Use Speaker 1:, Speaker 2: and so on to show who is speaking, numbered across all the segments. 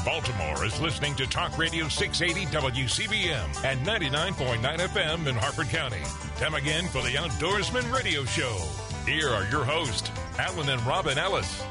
Speaker 1: Baltimore is listening to Talk Radio 680 WCBM and 99.9 FM in Harford County. Time again for the Outdoorsman Radio Show. Here are your hosts, Alan and Robin Ellis.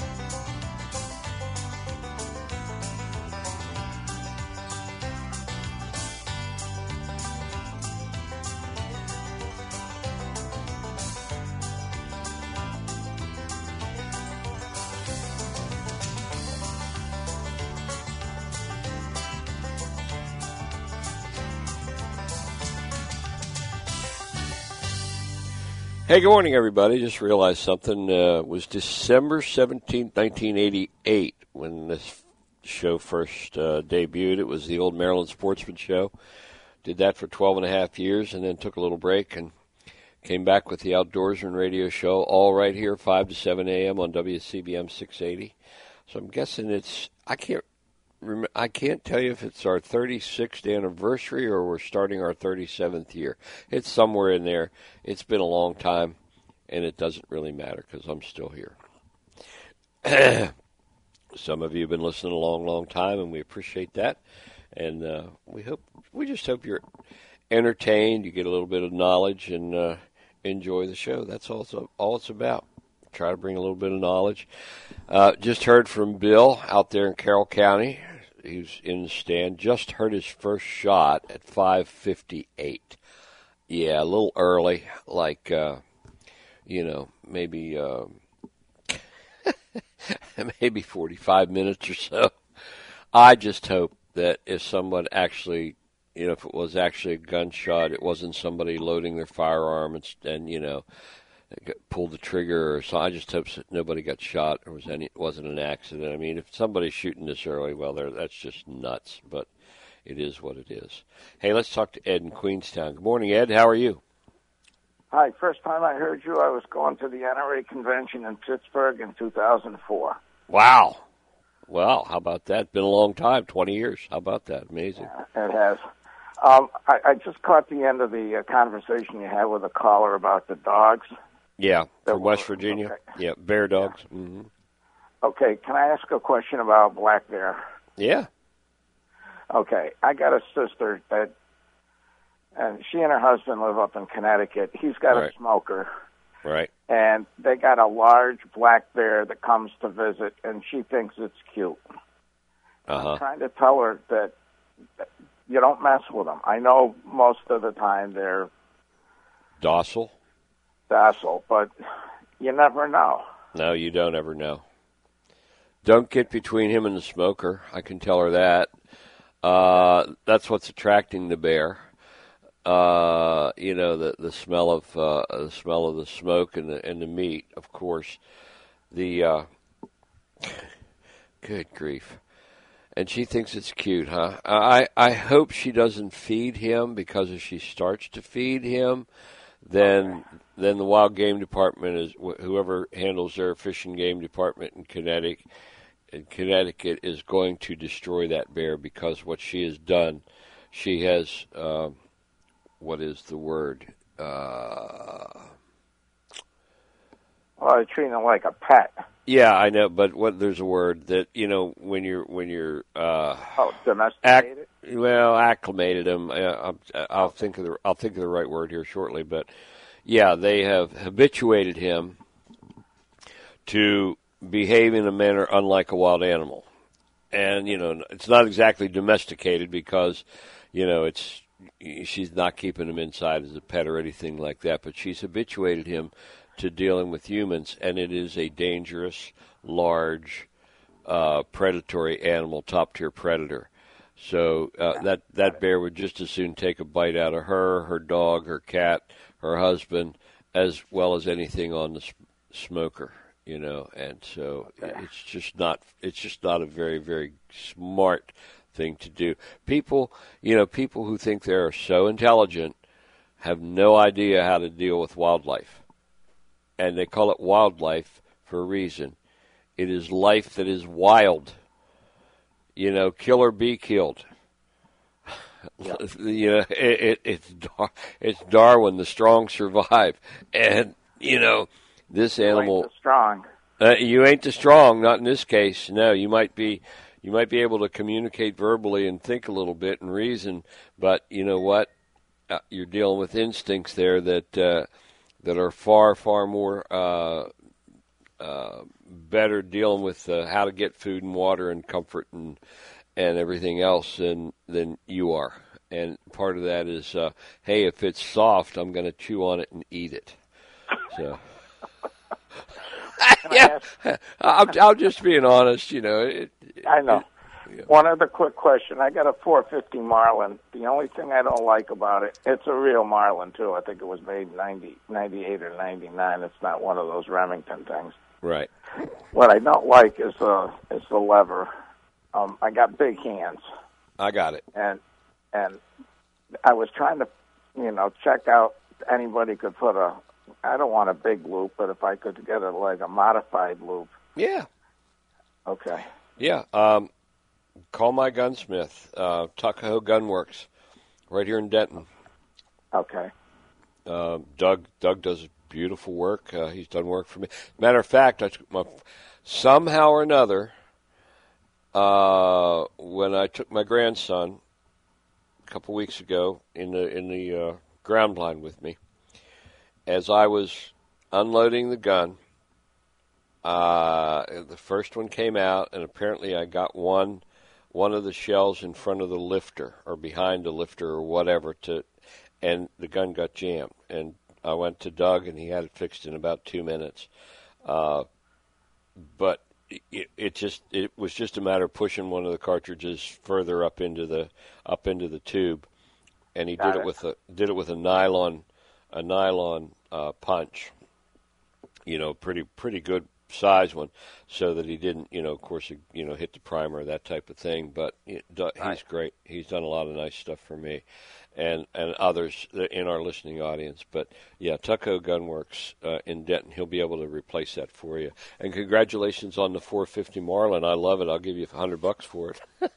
Speaker 2: Hey, good morning, everybody. Just realized something. It was December 17th, 1988, when this show first debuted. It was the old Maryland Sportsman Show. Did that for 12 and a half years and then took a little break and came back with the Outdoorsman Radio Show, all right here, 5 to 7 a.m. on WCBM 680. So I'm guessing I can't tell you if it's our 36th anniversary or we're starting our 37th year. It's somewhere in there. It's been a long time, and it doesn't really matter because I'm still here. Some of you have been listening a long, long time, and we appreciate that. And we just hope you're entertained, you get a little bit of knowledge, and enjoy the show. That's all it's about. Try to bring a little bit of knowledge. Just heard from Bill out there in Carroll County. He's in the stand. Just heard his first shot at 5:58. Yeah, a little early, like maybe maybe 45 minutes or so. I just hope that if someone actually, if it was actually a gunshot, it wasn't somebody loading their firearm and pulled the trigger or so. I just hope nobody got shot or it wasn't an accident. I mean, if somebody's shooting this early, well, that's just nuts, but it is what it is. Hey, let's talk to Ed in Queenstown. Good morning, Ed. How are you?
Speaker 3: Hi. First time I heard you, I was going to the NRA convention in Pittsburgh in 2004.
Speaker 2: Wow. Well, how about that? Been a long time, 20 years. How about that? Amazing.
Speaker 3: Yeah, it has. I just caught the end of the conversation you had with a caller about the dogs.
Speaker 2: Yeah, from West Virginia.
Speaker 3: Okay.
Speaker 2: Yeah, bear dogs.
Speaker 3: Yeah.
Speaker 2: Mm-hmm.
Speaker 3: Okay, can I ask a question about black bear?
Speaker 2: Yeah.
Speaker 3: Okay, I got a sister and she and her husband live up in Connecticut. He's got a smoker.
Speaker 2: Right.
Speaker 3: And they got a large black bear that comes to visit, and she thinks it's cute. I'm trying to tell her that you don't mess with them. I know most of the time they're
Speaker 2: docile,
Speaker 3: but you never know.
Speaker 2: No, you don't ever know. Don't get between him and the smoker. I can tell her that. That's what's attracting the bear. The smell of the smoke and the meat, of course. Good grief. And she thinks it's cute, huh? I hope she doesn't feed him, because if she starts to feed him, then the wild game department is whoever handles their fish and game department in Connecticut is going to destroy that bear, because what she has done, she has what is the word?
Speaker 3: Well, they're treating it like a pet.
Speaker 2: Yeah, I know, but there's a word that when you're
Speaker 3: domesticated.
Speaker 2: Acclimated them. I'll think of the right word here shortly, but yeah, they have habituated him to behave in a manner unlike a wild animal, and it's not exactly domesticated because she's not keeping him inside as a pet or anything like that, but she's habituated him to dealing with humans, and it is a dangerous, large, predatory animal, top-tier predator. So that bear would just as soon take a bite out of her dog, her cat, her husband, as well as anything on the smoker, And so it's just not a very, very smart thing to do. People who think they're so intelligent have no idea how to deal with wildlife. And they call it wildlife for a reason. It is life that is wild. Kill or be killed. Yeah. It's Darwin, the strong survive. And, this animal.
Speaker 3: You ain't the strong.
Speaker 2: You ain't the strong, not in this case. No, you might be you might be able to communicate verbally and think a little bit and reason, but you know what? You're dealing with instincts there that are far more better dealing with how to get food and water and comfort and everything else than you are. And part of that is, hey, if it's soft, I'm going to chew on it and eat it. So, yeah, I'm just being honest. You know.
Speaker 3: I know. One other quick question. I got a 450 Marlin. The only thing I don't like about it, it's a real Marlin, too. I think it was made 98 or 99. It's not one of those Remington things.
Speaker 2: Right.
Speaker 3: What I don't like is the lever. I got big hands.
Speaker 2: I got it.
Speaker 3: And I was trying to, check out anybody could put I don't want a big loop, but if I could get a modified loop.
Speaker 2: Yeah.
Speaker 3: Okay.
Speaker 2: Yeah. Call my gunsmith, Tuckahoe Gunworks, right here in Denton.
Speaker 3: Okay.
Speaker 2: Doug does beautiful work. He's done work for me. Matter of fact, somehow or another, when I took my grandson a couple weeks ago in the ground blind with me, as I was unloading the gun, the first one came out, and apparently I got one of the shells in front of the lifter or behind the lifter or whatever, and the gun got jammed. And I went to Doug, and he had it fixed in about 2 minutes. But it was just a matter of pushing one of the cartridges further up into the tube, and he did it with a nylon punch, pretty good size one, so that he didn't, of course, hit the primer, that type of thing. But he's great. He's done a lot of nice stuff for me and others in our listening audience. But yeah, Tuckahoe Gunworks in Denton, he'll be able to replace that for you. And congratulations on the 450 Marlin. I love it. I'll give you $100 for it.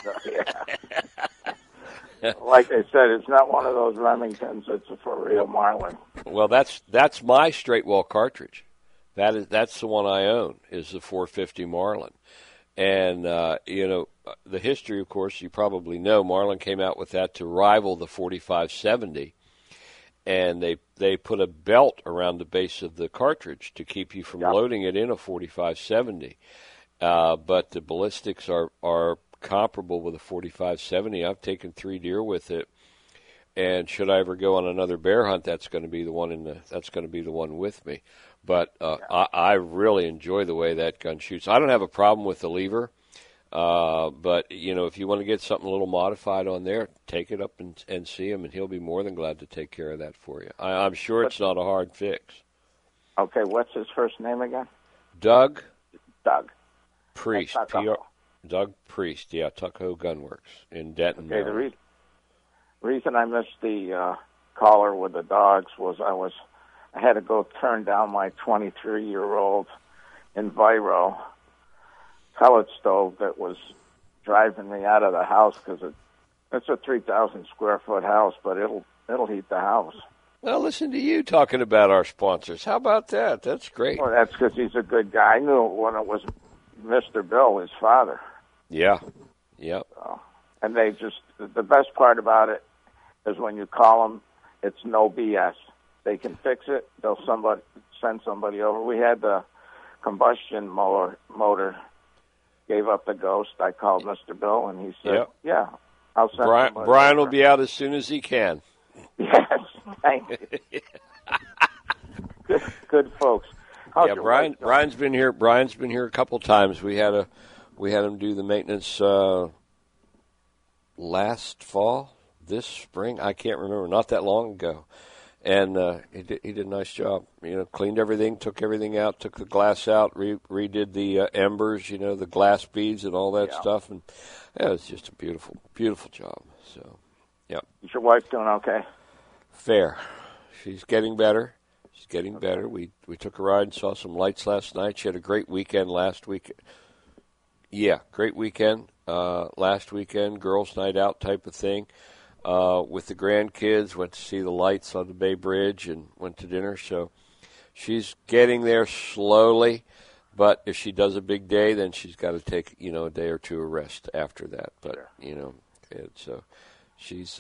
Speaker 3: Yeah. Like I said, it's not one of those Remingtons. It's a for real Marlin.
Speaker 2: Well, that's my straight wall cartridge. That's the one I own, is the 450 Marlin. And, the history, of course, you probably know, Marlin came out with that to rival the 4570. And they put a belt around the base of the cartridge to keep you from loading it in a 4570. But the ballistics are comparable with a 4570. I've taken 3 deer with it. And should I ever go on another bear hunt, that's going to be the one with me. But I really enjoy the way that gun shoots. I don't have a problem with the lever, but if you want to get something a little modified on there, take it up and see him, and he'll be more than glad to take care of that for you. I'm sure it's not a hard fix.
Speaker 3: Okay, what's his first name again?
Speaker 2: Doug.
Speaker 3: Priest.
Speaker 2: Doug Priest. Yeah, Tuckahoe Gunworks in Denton.
Speaker 3: Okay, the reason I missed the caller with the dogs was I had to go turn down my 23-year-old Enviro pellet stove that was driving me out of the house because it's a 3,000 square foot house, but it'll heat the house.
Speaker 2: Well, listen to you talking about our sponsors. How about that? That's great.
Speaker 3: Well, that's because he's a good guy. I knew when it was Mr. Bill, his father.
Speaker 2: Yeah. Yep.
Speaker 3: And the best part about it is when you call them, it's no BS. They can fix it. They'll send somebody over. We had the combustion motor gave up the ghost. I called Mr. Bill, and he said, "Yeah, I'll send somebody
Speaker 2: Brian
Speaker 3: over."
Speaker 2: Will be out as soon as he can.
Speaker 3: Yes, thank you. Good folks.
Speaker 2: Yeah, Brian's been here. Brian's been here a couple times. We had him do the maintenance last fall, this spring. I can't remember. Not that long ago. And he did a nice job. Cleaned everything, took everything out, took the glass out, redid the embers, the glass beads and all that stuff. And it was just a beautiful, beautiful job. So, yeah.
Speaker 3: Is your wife doing okay?
Speaker 2: Fair. She's getting better. We took a ride and saw some lights last night. She had a great weekend last week. Yeah, great weekend. Last weekend, girls' night out type of thing. With the grandkids, went to see the lights on the Bay Bridge and went to dinner. So she's getting there slowly, But if she does a big day, then she's got to take, a day or two of rest after that. But, so she's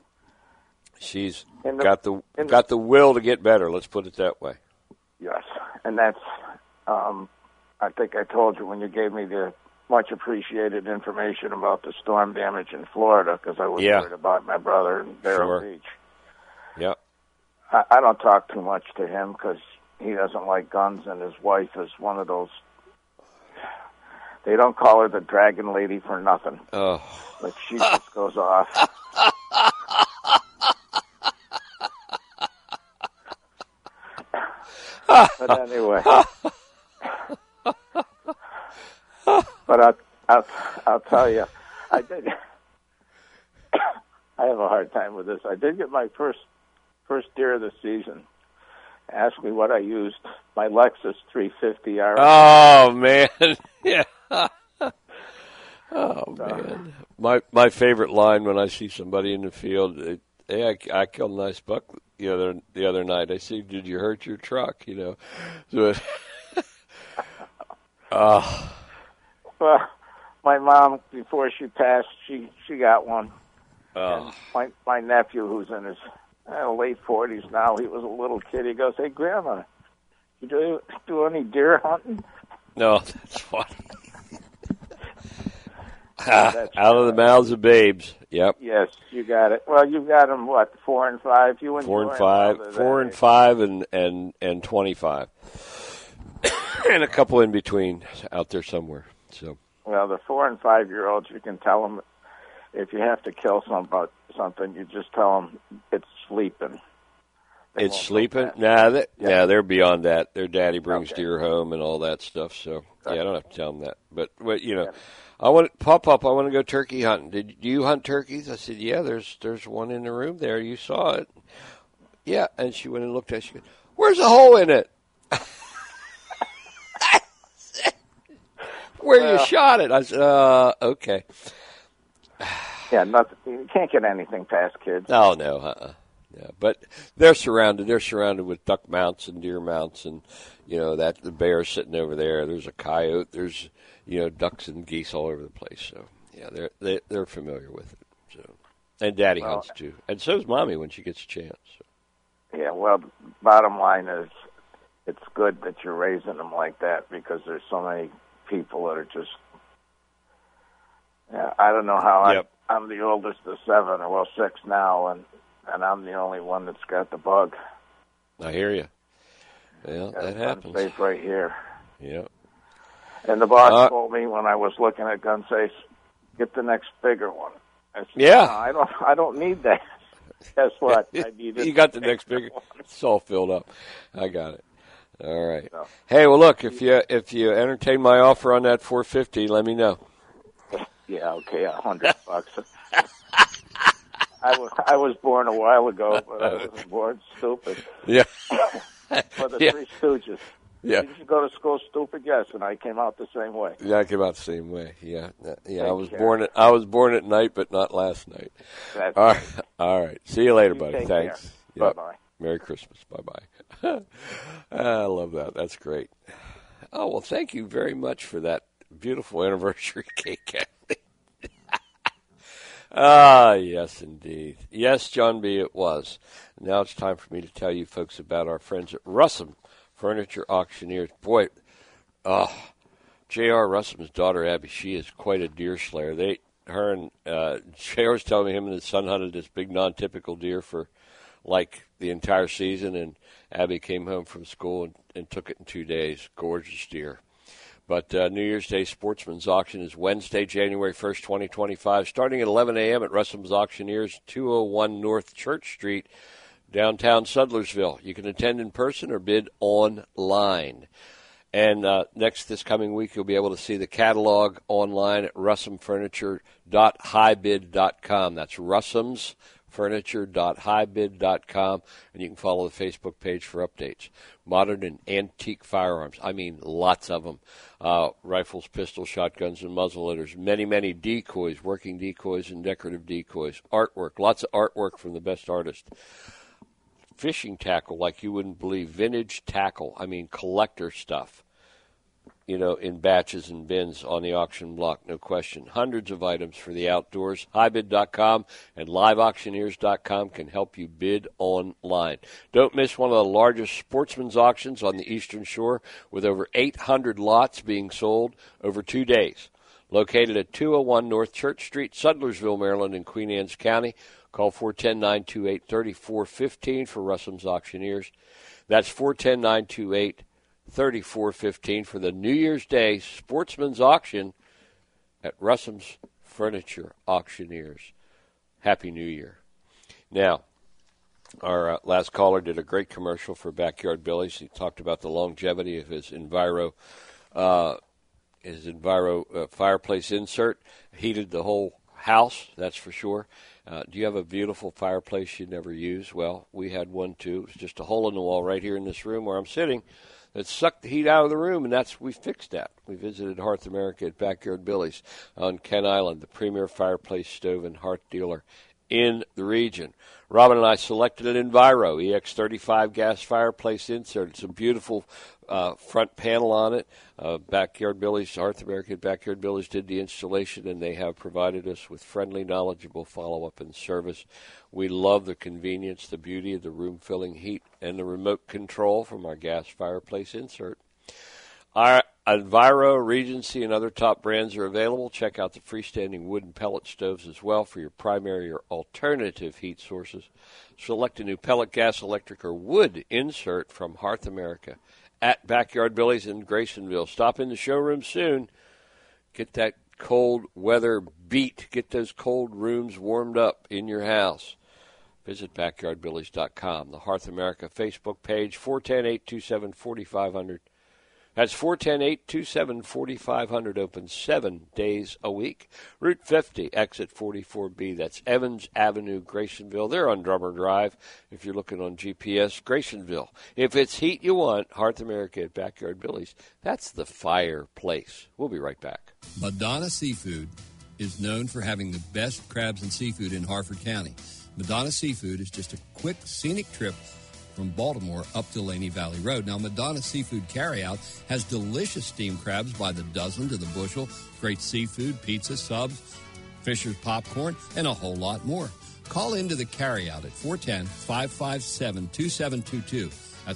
Speaker 2: got the will to get better. Let's put it that way.
Speaker 3: Yes, and that's I think I told you when you gave me the much appreciated information about the storm damage in Florida, because I was worried about my brother in Vero Beach.
Speaker 2: Yeah.
Speaker 3: I don't talk too much to him because he doesn't like guns, and his wife is one of those. They don't call her the Dragon Lady for nothing.
Speaker 2: Oh.
Speaker 3: But she just goes off. But anyway. But I'll tell you, I have a hard time with this. I did get my first deer of the season. Asked me what I used. My Lexus 350 RS.
Speaker 2: Oh man, yeah. Oh man, my favorite line when I see somebody in the field. Hey, I killed a nice buck the other night. I see, did you hurt your truck? So.
Speaker 3: Well, my mom, before she passed, she got one.
Speaker 2: Oh.
Speaker 3: And my nephew, who's in his late 40s now, he was a little kid. He goes, "Hey, Grandma, you do any deer hunting?"
Speaker 2: No, that's funny. Out of the mouths of babes. Yep.
Speaker 3: Yes, you got it. Well, you've got them, what, 4 and 5? You
Speaker 2: 4 and 5. 4 and 5 and 25. And a couple in between out there somewhere. So.
Speaker 3: Well, the 4 and 5-year-olds, you can tell them if you have to kill something, you just tell them it's sleeping.
Speaker 2: It's sleeping? Nah, they're beyond that. Their daddy brings deer home and all that stuff. So, I don't have to tell them that. But I want to go turkey hunting. Do you hunt turkeys? I said, yeah, there's one in the room there. You saw it. Yeah, and she went and looked at it. She goes, "Where's the hole in it?" Where you shot it. I said, okay.
Speaker 3: Yeah, nothing. You can't get anything past kids.
Speaker 2: Oh, no, Yeah, but they're surrounded. They're surrounded with duck mounts and deer mounts, and that the bear's sitting over there. There's a coyote. There's ducks and geese all over the place. So yeah, they're familiar with it. So, and Daddy hunts too, and so is Mommy when she gets a chance. So.
Speaker 3: Yeah, well, bottom line is, it's good that you're raising them like that, because there's so many people that are just. Yeah, I don't know how I'm the oldest of 7, or 6 now, and I'm the only one that's got the bug.
Speaker 2: I hear you. Yeah, that happens.
Speaker 3: Gun safe right here.
Speaker 2: Yeah.
Speaker 3: And the boss told me when I was looking at gun safes, get the next bigger one. I said,
Speaker 2: yeah.
Speaker 3: No, I don't need that. Guess what? I need it.
Speaker 2: You got the next bigger one. It's all filled up. I got it. All right. So, hey, well, look, if you entertain my offer on that 450, let me know.
Speaker 3: Yeah, okay, $100. I was born a while ago, but I was born stupid.
Speaker 2: Yeah.
Speaker 3: For the Three Stooges.
Speaker 2: Yeah.
Speaker 3: Did you go to school stupid? Yes, and I came out the same way.
Speaker 2: Yeah, I came out the same way. Yeah. I was born at night, but not last night.
Speaker 3: That's
Speaker 2: all right. See you later, buddy. Thanks.
Speaker 3: Yep. Bye-bye.
Speaker 2: Merry Christmas. Bye-bye. I love that. That's great. Oh, well, thank you very much for that beautiful anniversary cake, Kathy. Yes, indeed. Yes, John B., it was. Now it's time for me to tell you folks about our friends at Russum Furniture Auctioneers. Boy, J.R. Russum's daughter, Abby, she is quite a deer slayer. J.R. was telling me him and his son hunted this big non-typical deer for like the entire season, and Abby came home from school and took it in 2 days. Gorgeous deer. But New Year's Day Sportsman's Auction is Wednesday, January 1st, 2025, starting at 11 a.m. at Russum's Auctioneers, 201 North Church Street, downtown Sudlersville. You can attend in person or bid online. And this coming week, you'll be able to see the catalog online at russumfurniture.highbid.com. That's russumsfurniture.highbid.com, and you can follow the Facebook page for updates. Modern and antique firearms. I mean, lots of them. Rifles, pistols, shotguns, and muzzleloaders. Many, many decoys, working decoys and decorative decoys. Artwork, lots of artwork from the best artists. Fishing tackle like you wouldn't believe. Vintage tackle. I mean, collector stuff. in batches and bins on the auction block, no question. Hundreds of items for the outdoors. HighBid.com and LiveAuctioneers.com can help you bid online. Don't miss one of the largest sportsman's auctions on the Eastern Shore with over 800 lots being sold over 2 days. Located at 201 North Church Street, Sudlersville, Maryland, in Queen Anne's County. Call 410-928-3415 for Russum's Auctioneers. That's 410-928-3415 for the New Year's Day Sportsman's Auction at Russum's Furniture Auctioneers. Happy New Year. Now, our last caller did a great commercial for Backyard Billy's. He talked about the longevity of his Enviro fireplace insert. Heated the whole house, that's for sure. Do you have a beautiful fireplace you never use? Well, we had one too. It was just a hole in the wall right here in this room where I'm sitting that sucked the heat out of the room, and we fixed that. We visited Hearth America at Backyard Billy's on Kent Island, the premier fireplace stove and hearth dealer in the region. Robin and I selected an Enviro EX35 gas fireplace insert. It's a beautiful front panel on it. Backyard Billy's, Hearth America at Backyard Billy's did the installation, and they have provided us with friendly, knowledgeable follow-up and service. We love the convenience, the beauty of the room-filling heat, and the remote control from our gas fireplace insert. Our Enviro, Regency, and other top brands are available. Check out the freestanding wood and pellet stoves as well for your primary or alternative heat sources. Select a new pellet, gas, electric, or wood insert from Hearth America at Backyard Billy's in Graysonville. Stop in the showroom soon. Get that cold weather beat. Get those cold rooms warmed up in your house. Visit BackyardBillys.com. The Hearth America Facebook page, 410-827-4500. That's 410-827-4500, open 7 days a week. Route 50, exit 44B. That's Evans Avenue, Graysonville. They're on Drummer Drive if you're looking on GPS, Graysonville. If it's heat you want, Hearth America at Backyard Billy's. That's the fireplace. We'll be right back.
Speaker 4: Madonna Seafood is known for having the best crabs and seafood in Harford County. Madonna Seafood is just a quick, scenic trip from Baltimore up Delaney Valley Road. Now, Madonna Seafood Carryout has delicious steamed crabs by the dozen to the bushel, great seafood, pizza, subs, Fisher's popcorn, and a whole lot more. Call into the carryout at 410-557-2722. That's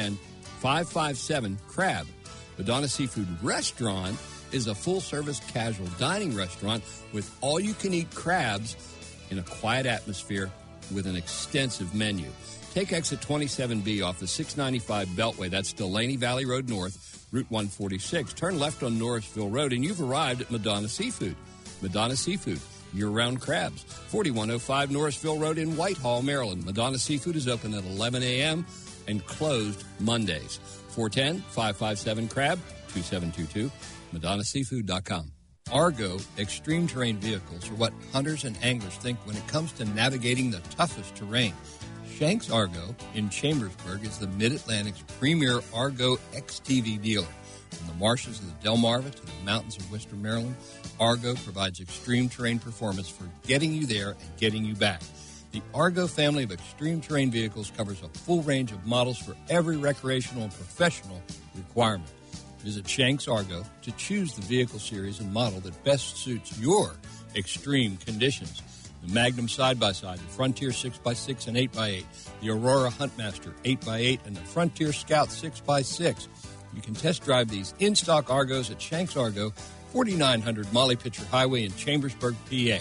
Speaker 4: 410-557-CRAB. Madonna Seafood Restaurant is a full-service casual dining restaurant with all-you-can-eat crabs in a quiet atmosphere with an extensive menu. Take exit 27B off the 695 Beltway. That's Delaney Valley Road North, Route 146. Turn left on Norrisville Road, and you've arrived at Madonna Seafood. Madonna Seafood, year-round crabs. 4105 Norrisville Road in Whitehall, Maryland. Madonna Seafood is open at 11 a.m. and closed Mondays. 410-557-CRAB, 2722, MadonnaSeafood.com. Argo Extreme Terrain Vehicles are what hunters and anglers think when it comes to navigating the toughest terrain. Shanks Argo in Chambersburg is the Mid-Atlantic's premier Argo XTV dealer. From the marshes of the Delmarva to the mountains of Western Maryland, Argo provides extreme terrain performance for getting you there and getting you back. The Argo family of extreme terrain vehicles covers a full range of models for every recreational and professional requirement. Visit Shanks Argo to choose the vehicle series and model that best suits your extreme conditions. The Magnum side-by-side, the Frontier 6x6 and 8x8, the Aurora Huntmaster 8x8, and the Frontier Scout 6x6. You can test drive these in-stock Argos at Shanks Argo, 4900 Molly Pitcher Highway in Chambersburg, PA.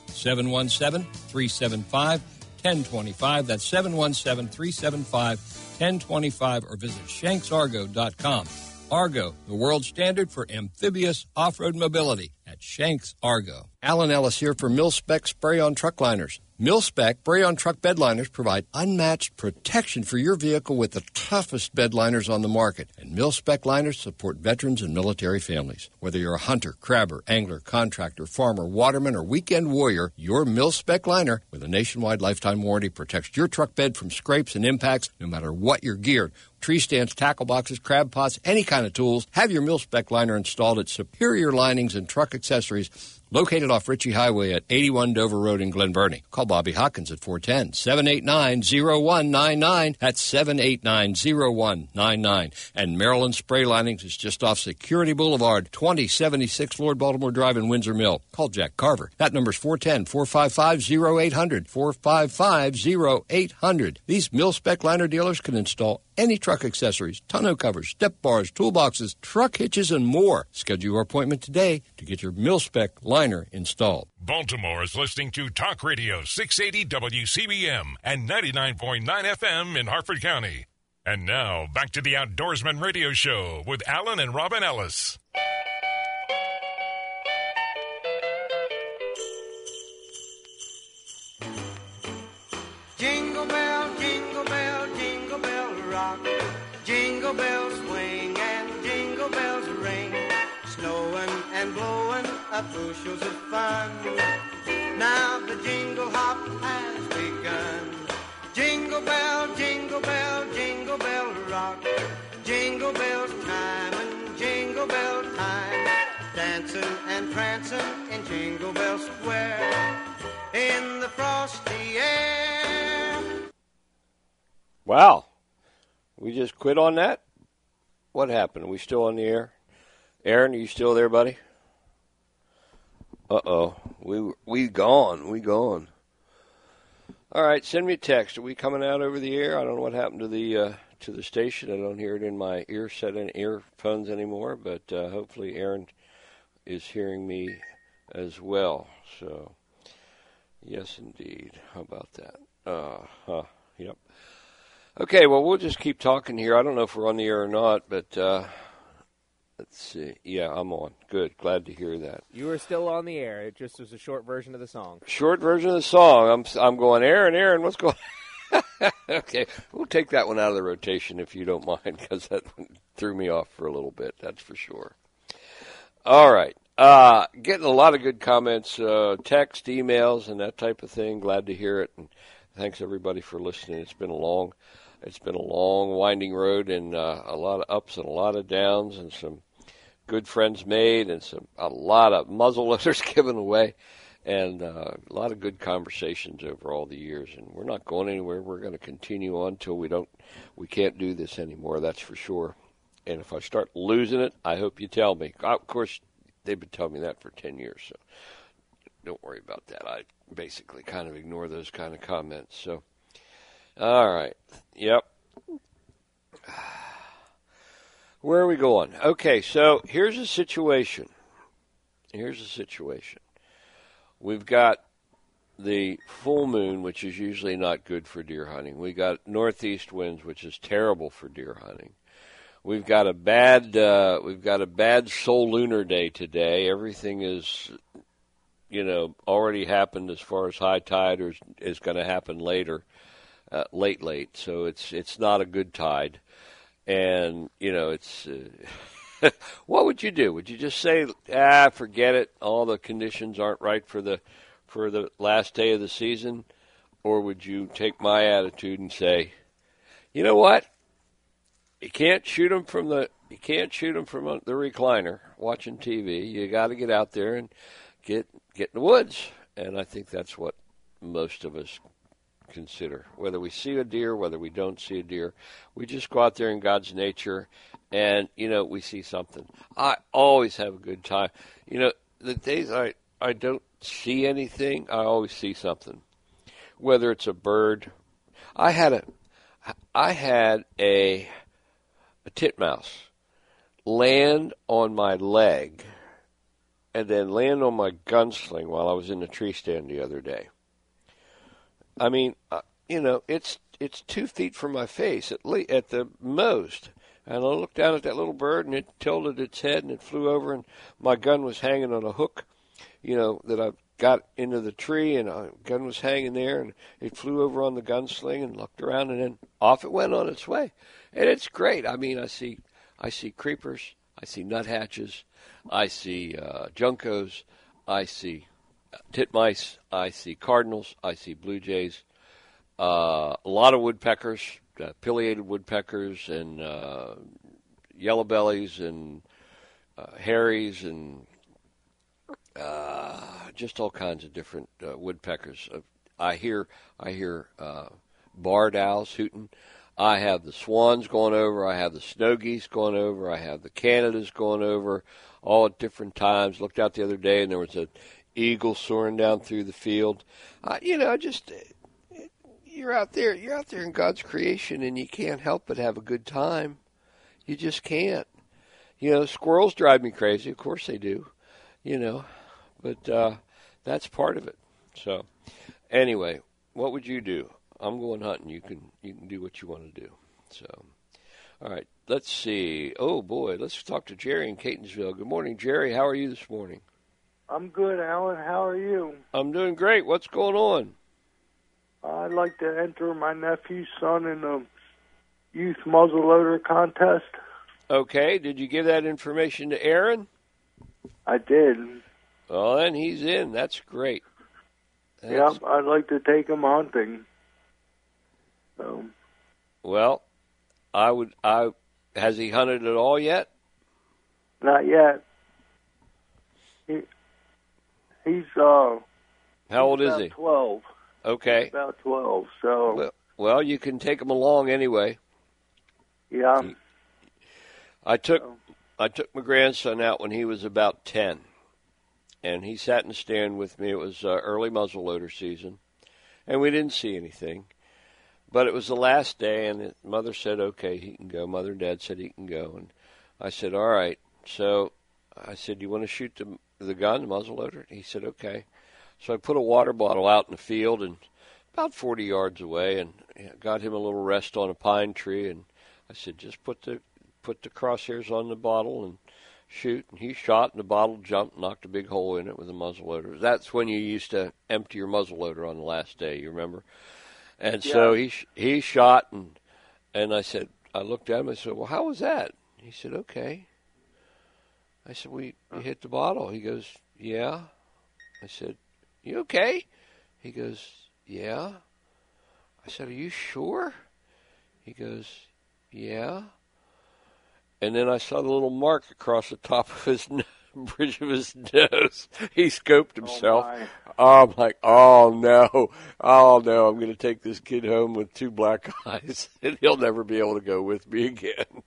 Speaker 4: 717-375-1025. That's 717-375-1025, or visit shanksargo.com. Argo, the world standard for amphibious off-road mobility at Shanks Argo. Alan Ellis here for Mil-Spec Spray-On Truck Liners. Mil-Spec Spray-On Truck Bed Liners provide unmatched protection for your vehicle with the toughest bed liners on the market. And Mil-Spec liners support veterans and military families. Whether you're a hunter, crabber, angler, contractor, farmer, waterman, or weekend warrior, your Mil-Spec liner with a nationwide lifetime warranty protects your truck bed from scrapes and impacts no matter what you're geared. Tree stands, tackle boxes, crab pots, any kind of tools. Have your Mil-Spec liner installed at Superior Linings and Truck Accessories, located off Ritchie Highway at 81 Dover Road in Glen Burnie. Call Bobby Hawkins at 410-789-0199. That's 789-0199. And Maryland Spray Linings is just off Security Boulevard, 2076 Lord Baltimore Drive in Windsor Mill. Call Jack Carver. That number's 410-455-0800. 455-0800. These mil-spec liner dealers can install any truck accessories, tonneau covers, step bars, toolboxes, truck hitches, and more. Schedule your appointment today to get your mil-spec liner installed.
Speaker 1: Baltimore is listening to Talk Radio 680 WCBM and 99.9 FM in Harford County. And now, back to the Outdoorsman Radio Show with Alan and Robin Ellis.
Speaker 5: Jingle bell, jingle bell, jingle bell rock. Jingle bells swing and jingle bells ring. Snowing and blowing up bushels of fun. Now the jingle hop has begun. Jingle bell, jingle bell, jingle bell rock. Jingle bells time and jingle bell time. Dancing and prancing in Jingle Bell Square. In the frosty air.
Speaker 2: Wow. We just quit on that? What happened? Are we still on the air? Aaron, are you still there, buddy? Uh-oh. We gone. We gone. All right, send me a text. Are we coming out over the air? I don't know what happened to the station. I don't hear it in my earphones anymore, but hopefully Aaron is hearing me as well. So, yes, indeed. How about that? Yep. Okay, well, we'll just keep talking here. I don't know if we're on the air or not, but let's see. Yeah, I'm on. Good. Glad to hear that.
Speaker 6: You were still on the air. It just was a short version of the song.
Speaker 2: Short version of the song. I'm going, Aaron, what's going on? Okay, we'll take that one out of the rotation if you don't mind, because that threw me off for a little bit, that's for sure. All right. Getting a lot of good comments, text, emails, and that type of thing. Glad to hear it. And thanks, everybody, for listening. It's been a long, winding road, and a lot of ups and a lot of downs, and some good friends made, and a lot of muzzle loaders given away, and a lot of good conversations over all the years. And we're not going anywhere. We're going to continue on until we can't do this anymore. That's for sure. And if I start losing it, I hope you tell me. Of course, they've been telling me that for 10 years, so don't worry about that. I basically kind of ignore those kind of comments. So, all right. Yep. Where are we going? Okay, so here's a situation. We've got the full moon, which is usually not good for deer hunting. We got northeast winds, which is terrible for deer hunting. We've got a bad soul lunar day today. Everything is, already happened as far as high tide, or is going to happen later, late. So it's not a good tide, and it's. What would you do? Would you just say, forget it? All the conditions aren't right for the last day of the season, or would you take my attitude and say, you know what? You can't shoot them from the recliner watching TV. You got to get out there and get in the woods. And I think that's what most of us consider. Whether we see a deer, whether we don't see a deer, we just go out there in God's nature, and we see something. I always have a good time. The days I don't see anything, I always see something. Whether it's a bird, I had a titmouse land on my leg and then land on my gunsling while I was in the tree stand the other day. I mean, it's 2 feet from my face at the most. And I looked down at that little bird, and it tilted its head, and it flew over, and my gun was hanging on a hook, that I got into the tree, and the gun was hanging there, and it flew over on the gunsling and looked around, and then off it went on its way. And it's great. I mean, I see creepers, I see nuthatches, I see juncos, I see titmice, I see cardinals, I see blue jays, a lot of woodpeckers, pileated woodpeckers, and yellow bellies, and hares, and just all kinds of different woodpeckers. I hear barred owls hooting. I have the swans going over. I have the snow geese going over. I have the Canadas going over, all at different times. Looked out the other day, and there was an eagle soaring down through the field. You're out there in God's creation, and you can't help but have a good time. You just can't. Squirrels drive me crazy. Of course they do. But that's part of it. So, anyway, what would you do? I'm going hunting. You can do what you want to do. So, all right, let's see. Oh boy, let's talk to Jerry in Catonsville. Good morning, Jerry. How are you this morning?
Speaker 7: I'm good, Alan. How are you?
Speaker 2: I'm doing great. What's going on?
Speaker 7: I'd like to enter my nephew's son in the youth muzzleloader contest.
Speaker 2: Okay. Did you give that information to Aaron?
Speaker 7: I did.
Speaker 2: Well, then he's in. That's great.
Speaker 7: Yeah, I'd like to take him hunting. So.
Speaker 2: Well, has he hunted at all yet?
Speaker 7: Not yet. He's
Speaker 2: how old is he?
Speaker 7: 12.
Speaker 2: Okay.
Speaker 7: He's about 12. So.
Speaker 2: Well, you can take him along anyway.
Speaker 7: Yeah.
Speaker 2: I took my grandson out when he was about 10, and he sat in the stand with me. It was early muzzleloader season, and we didn't see anything. But it was the last day, and his mother said, okay, he can go. Mother and Dad said he can go. And I said, all right. So I said, you want to shoot the gun, the muzzleloader? He said, okay. So I put a water bottle out in the field and about 40 yards away and got him a little rest on a pine tree. And I said, just put the crosshairs on the bottle and shoot. And he shot, and the bottle jumped, knocked a big hole in it with a muzzleloader. That's when you used to empty your muzzleloader on the last day, you remember? And so he shot, and I said, I looked at him, I said, well, how was that? He said, okay. I said, you hit the bottle. He goes, yeah. I said, you okay? He goes, yeah. I said, are you sure? He goes, yeah. And then I saw the little mark across the top of his bridge of his nose. He scoped himself. I'm like, oh no, I'm going to take this kid home with two black eyes, and he'll never be able to go with me again.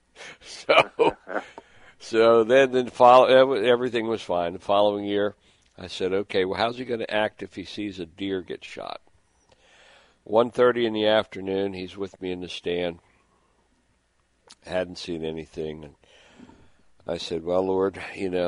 Speaker 2: So then everything was fine. The following year, I said, okay, well, how's he going to act if he sees a deer get shot? 1:30 in the afternoon, he's with me in the stand. Hadn't seen anything, and I said, well, Lord,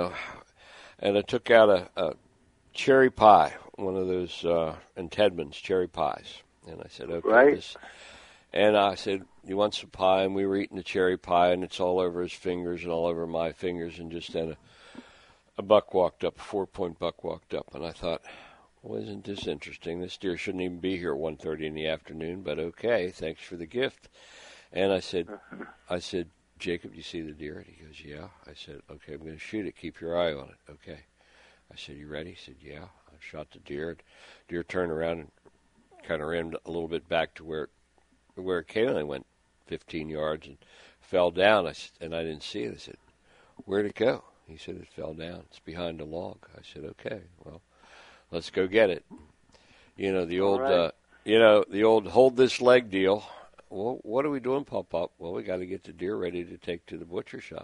Speaker 2: and I took out a cherry pie, one of those in Tedman's cherry pies, and I said, okay,
Speaker 7: right.
Speaker 2: And I said, you want some pie? And we were eating the cherry pie, and it's all over his fingers and all over my fingers, and just then a buck walked up, a 4-point buck walked up, and I thought, well, isn't this interesting? This deer shouldn't even be here at 1:30 in the afternoon, but okay, thanks for the gift. And I said, Jacob, you see the deer? And he goes, yeah. I said, okay, I'm going to shoot it. Keep your eye on it. Okay. I said, you ready? He said, yeah. I shot the deer. Deer turned around and kind of ran a little bit back to where it came. And I went 15 yards and fell down. And I didn't see it. I said, where'd it go? He said, it fell down. It's behind a log. I said, okay, well, let's go get it. The old hold this leg deal. Well, what are we doing, Pop-Pop? Well, we got to get the deer ready to take to the butcher shop.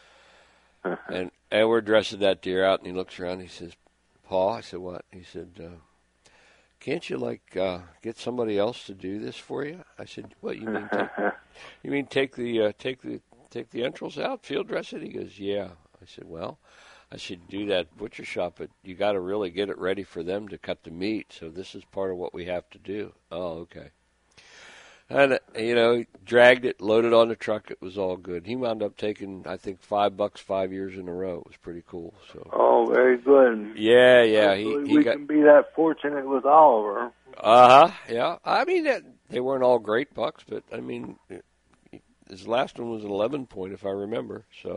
Speaker 2: And we're dressing that deer out, and he looks around, and he says, Paul, I said, what? He said, can't you, get somebody else to do this for you? I said, what, you mean take the entrails out, field dress it? He goes, yeah. I said, well, I should do that butcher shop, but you got to really get it ready for them to cut the meat, so this is part of what we have to do. Oh, okay. And, dragged it, loaded on the truck. It was all good. He wound up taking, I think, $5 5 years in a row. It was pretty cool. So.
Speaker 7: Oh, very good.
Speaker 2: Yeah.
Speaker 7: We can be that fortunate with Oliver.
Speaker 2: Yeah. I mean, they weren't all great bucks, but, I mean, his last one was an 11-point, if I remember. So,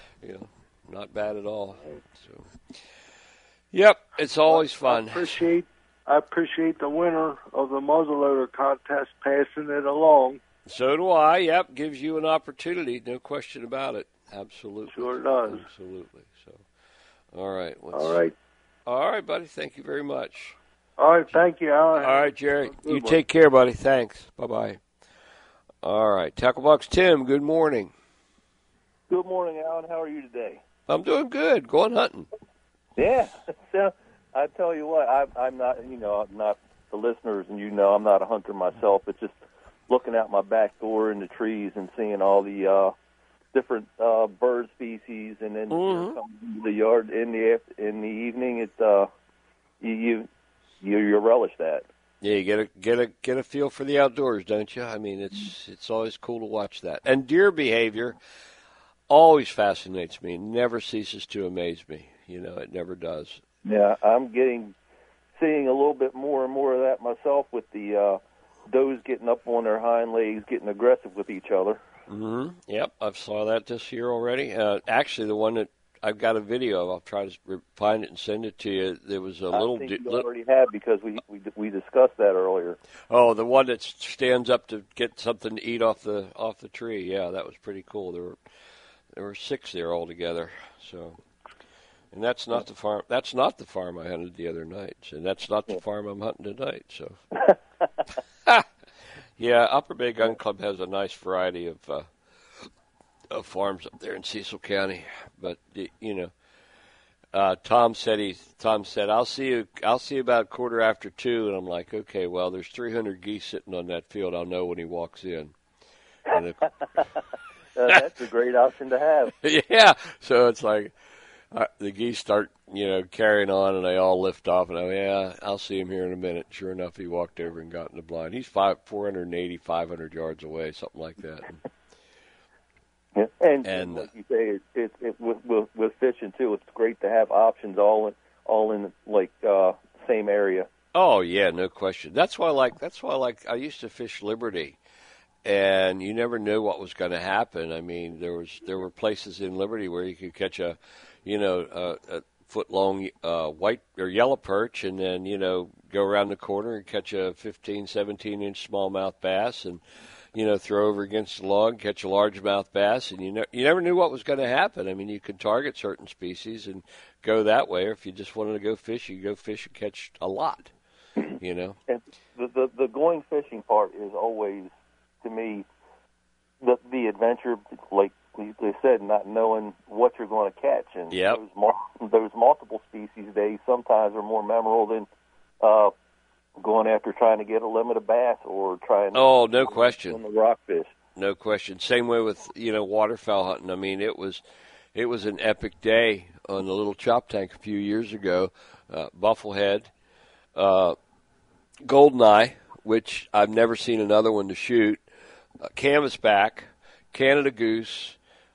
Speaker 2: not bad at all. So, yep, it's always fun.
Speaker 7: I appreciate the winner of the muzzleloader contest passing it along.
Speaker 2: So do I. Yep, gives you an opportunity, no question about it. Absolutely.
Speaker 7: Sure does.
Speaker 2: Absolutely. So, all right.
Speaker 7: All right.
Speaker 2: All right, buddy. Thank you very much.
Speaker 7: All right, thank you, Alan.
Speaker 2: All right, Jerry. You take care, buddy. Thanks. Bye-bye. All right, Tackle Box Tim, good morning.
Speaker 8: Good morning, Alan. How are you today?
Speaker 2: I'm doing good. Going hunting.
Speaker 8: Yeah. So I tell you what, I'm not, I'm not the listeners, and I'm not a hunter myself. It's just looking out my back door in the trees and seeing all the different bird species, and then coming into the yard in the evening. It you relish that.
Speaker 2: Yeah, you get a feel for the outdoors, don't you? I mean, it's always cool to watch that. And deer behavior always fascinates me. Never ceases to amaze me. It never does.
Speaker 8: Yeah, I'm seeing a little bit more and more of that myself with the does getting up on their hind legs, getting aggressive with each other.
Speaker 2: Mm-hmm. Yep, I saw that this year already. Actually, the one that I've got a video of, I'll try to find it and send it to you. There was a little.
Speaker 8: I think you already have, because we discussed that earlier.
Speaker 2: Oh, the one that stands up to get something to eat off the tree. Yeah, that was pretty cool. There were 6 there altogether. So, and that's not the farm. That's not the farm I hunted the other night, and that's not the farm I'm hunting tonight. So, yeah, Upper Bay Gun Club has a nice variety of farms up there in Cecil County, but Tom said I'll see you about 2:15, and I'm like, okay, well, there's 300 geese sitting on that field. I'll know when he walks in.
Speaker 8: That's a great option to have.
Speaker 2: Yeah, so it's like the geese start carrying on, and they all lift off, and I'll see him here in a minute. Sure enough, he walked over and got in the blind. He's 480, 500 yards away, something like that.
Speaker 8: And like you say, with fishing too, it's great to have options all in like same area.
Speaker 2: Oh yeah, no question. That's why I like. I used to fish Liberty, and you never knew what was going to happen. I mean, there were places in Liberty where you could catch a foot long white or yellow perch, and then go around the corner and catch a 15, 17 inch smallmouth bass, and throw over against the log, catch a largemouth bass, and you never knew what was going to happen. I mean, you could target certain species and go that way, or if you just wanted to go fish, you could go fish and catch a lot, And
Speaker 8: the going fishing part is always, to me, the adventure, like they said, not knowing what you're going to catch. And those multiple species days sometimes are more memorable than going after trying to get a limit of bass or trying to
Speaker 2: no question
Speaker 8: on the rockfish.
Speaker 2: No question. Same way with waterfowl hunting. I mean, it was an epic day on the Little Chop Tank a few years ago. Bufflehead, goldeneye, which I've never seen another one to shoot. Canvasback, Canada goose,